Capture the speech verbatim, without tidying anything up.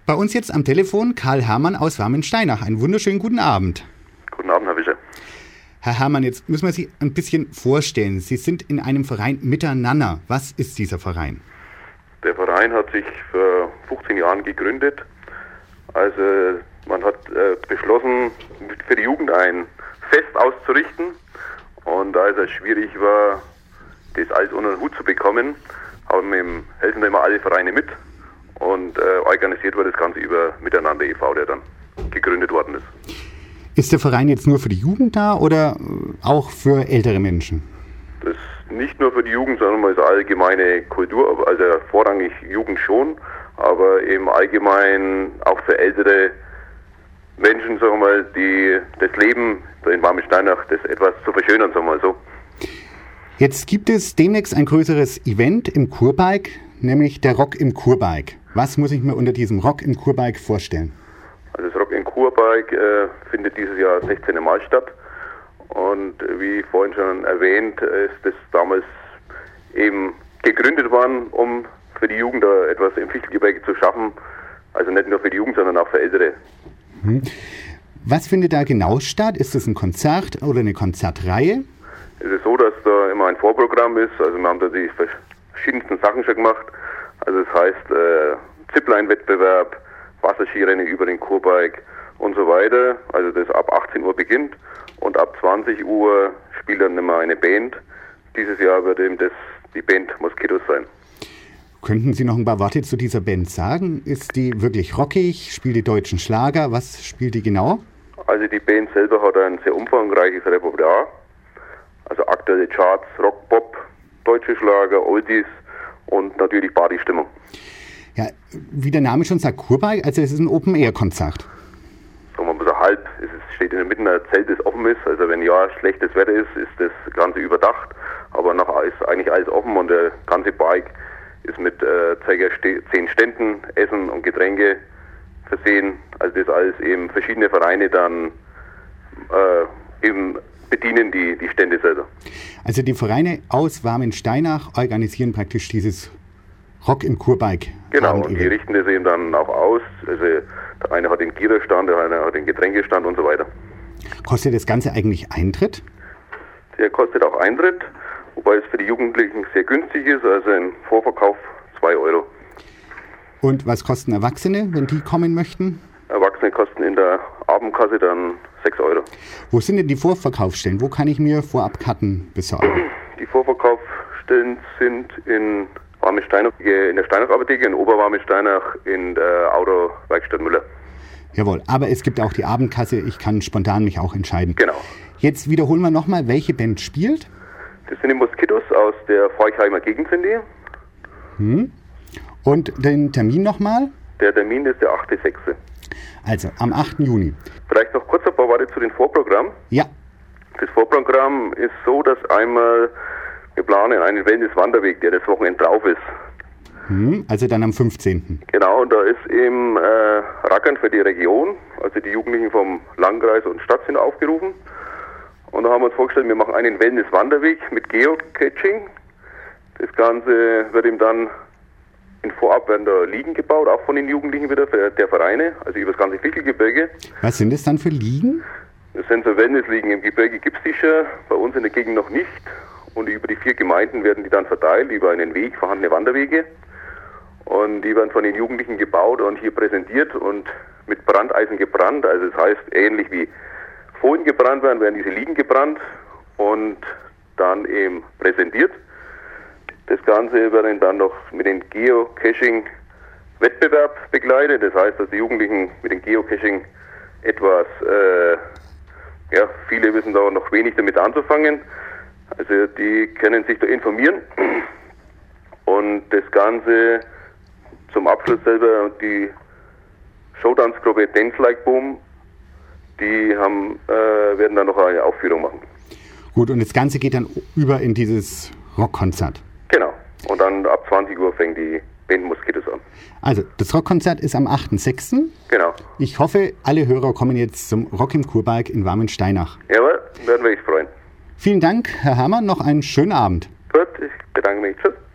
Bei uns jetzt am Telefon Karl Hermann aus Warmensteinach. Einen wunderschönen guten Abend. Guten Abend, Herr Wischer. Herr Hermann, jetzt müssen wir Sie ein bisschen vorstellen. Sie sind in einem Verein Miteinander. Was ist dieser Verein? Der Verein hat sich vor fünfzehn Jahren gegründet. Also man hat äh, beschlossen, für die Jugend ein Fest auszurichten. Und als es schwierig war, das alles unter den Hut zu bekommen, haben wir, helfen wir immer alle Vereine mit. Und äh, organisiert wurde das Ganze über Miteinander e V, der dann gegründet worden ist. Ist der Verein jetzt nur für die Jugend da oder auch für ältere Menschen? Das ist nicht nur für die Jugend, sondern mal ist allgemeine Kultur, also vorrangig Jugend schon, aber eben allgemein auch für ältere Menschen, sagen wir mal, die das Leben in Warmensteinach, das etwas zu verschönern, sagen wir mal so. Jetzt gibt es demnächst ein größeres Event im Kurbike, nämlich der Rock im Kurbike. Was muss ich mir unter diesem Rock im Kurbike vorstellen? Also das Rock im Kurbike äh, findet dieses Jahr sechzehn Mal statt. Und wie vorhin schon erwähnt, ist das damals eben gegründet worden, um für die Jugend da etwas im Fichtelgebirge zu schaffen. Also nicht nur für die Jugend, sondern auch für Ältere. Hm. Was findet da genau statt? Ist das ein Konzert oder eine Konzertreihe? Es ist so, dass da immer ein Vorprogramm ist. Also wir haben da die verschiedensten Sachen schon gemacht. Also das heißt äh, Zipline-Wettbewerb, Wasserskirennen über den Kurbike und so weiter. Also das ab achtzehn Uhr beginnt und ab zwanzig Uhr spielt dann immer eine Band. Dieses Jahr wird eben das die Band Moskitos sein. Könnten Sie noch ein paar Worte zu dieser Band sagen? Ist die wirklich rockig? Spielt die deutschen Schlager? Was spielt die genau? Also die Band selber hat ein sehr umfangreiches Repertoire. Also aktuelle Charts, Rock, Pop, deutsche Schlager, Oldies und natürlich Partystimmung. Ja, wie der Name schon sagt, Kurbike, also es ist ein Open-Air-Konzert. Sagen wir mal so halb. Es steht in der Mitte ein Zelt, das offen ist. Also wenn ja schlechtes Wetter ist, ist das Ganze überdacht. Aber nachher ist eigentlich alles offen und der ganze Bike ist mit äh, ca. zehn Ständen, Essen und Getränke versehen. Also das alles eben verschiedene Vereine dann äh, eben bedienen die, die Stände selber. Also die Vereine aus Warmensteinach organisieren praktisch dieses Rock im Kurbike. Genau, und die richten das eben dann auch aus. Also der eine hat den Giererstand, der eine hat den Getränkestand und so weiter. Kostet das Ganze eigentlich Eintritt? Der kostet auch Eintritt, wobei es für die Jugendlichen sehr günstig ist, also ein Vorverkauf zwei Euro. Und was kosten Erwachsene, wenn die kommen möchten? Erwachsene kosten in der Abendkasse dann sechs Euro. Wo sind denn die Vorverkaufsstellen? Wo kann ich mir Vorabkarten besorgen? Die Vorverkaufsstellen sind in Warmensteinach, in der Steinach-Apotheke, in Oberwarmensteinach, in der Autowerkstatt Müller. Jawohl, aber es gibt auch die Abendkasse, ich kann spontan mich auch entscheiden. Genau. Jetzt wiederholen wir nochmal, welche Band spielt. Das sind die Moskitos aus der Forchheimer Gegend, sind die. Hm. Und den Termin nochmal? Der Termin ist der achte sechste Also am achten Juni. Vielleicht noch kurz ein paar Worte zu dem Vorprogramm. Ja. Das Vorprogramm ist so, dass einmal wir planen einen Wellness-Wanderweg, der das Wochenende drauf ist. Hm, also dann am fünfzehnten Genau, und da ist eben äh, Rackern für die Region, also die Jugendlichen vom Landkreis und Stadt sind aufgerufen. Und da haben wir uns vorgestellt, wir machen einen Wellness-Wanderweg mit Geocaching. Das Ganze wird eben dann in Vorab werden da Liegen gebaut, auch von den Jugendlichen wieder, der Vereine, also über das ganze Fichtelgebirge. Was sind das dann für Liegen? Das sind so Wellness-Liegen. Im Gebirge gibt es die schon, bei uns in der Gegend noch nicht. Und über die vier Gemeinden werden die dann verteilt, über einen Weg, vorhandene Wanderwege. Und die werden von den Jugendlichen gebaut und hier präsentiert und mit Brandeisen gebrannt. Also das heißt, ähnlich wie Folien gebrannt werden, werden diese Liegen gebrannt und dann eben präsentiert. Das Ganze wird dann noch mit dem Geocaching-Wettbewerb begleitet. Das heißt, dass die Jugendlichen mit dem Geocaching etwas, äh, ja, viele wissen da noch wenig damit anzufangen. Also die können sich da informieren und das Ganze zum Abschluss selber die Showdance-Gruppe Dance Like Boom, die haben, äh, werden dann noch eine Aufführung machen. Gut, und das Ganze geht dann über in dieses Rockkonzert? Genau, und dann ab zwanzig Uhr fängt die Band Moskitos an. Also, das Rockkonzert ist am achten sechsten Genau. Ich hoffe, alle Hörer kommen jetzt zum Rock im Kurbike in Warmensteinach. Jawohl, werden wir uns freuen. Vielen Dank, Herr Hermann, noch einen schönen Abend. Gut, ich bedanke mich. Tschüss.